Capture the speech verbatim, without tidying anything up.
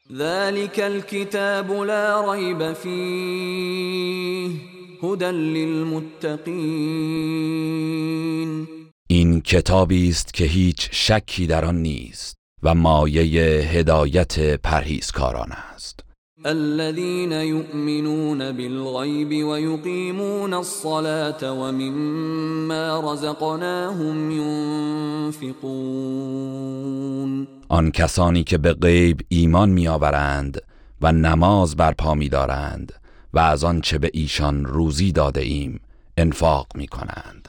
ذلك الكتاب لا ريب فیه هدى للمتقین. این کتابی است که هیچ شکی در آن نیست و مایه هدایت پرهیزکاران است. الذين يؤمنون بالغيب ويقيمون الصلاة ومما رزقناهم ينفقون. آن کسانی که به غیب ایمان می‌آورند و نماز برپا می‌دارند و از آن چه به ایشان روزی داده ایم انفاق می‌کنند.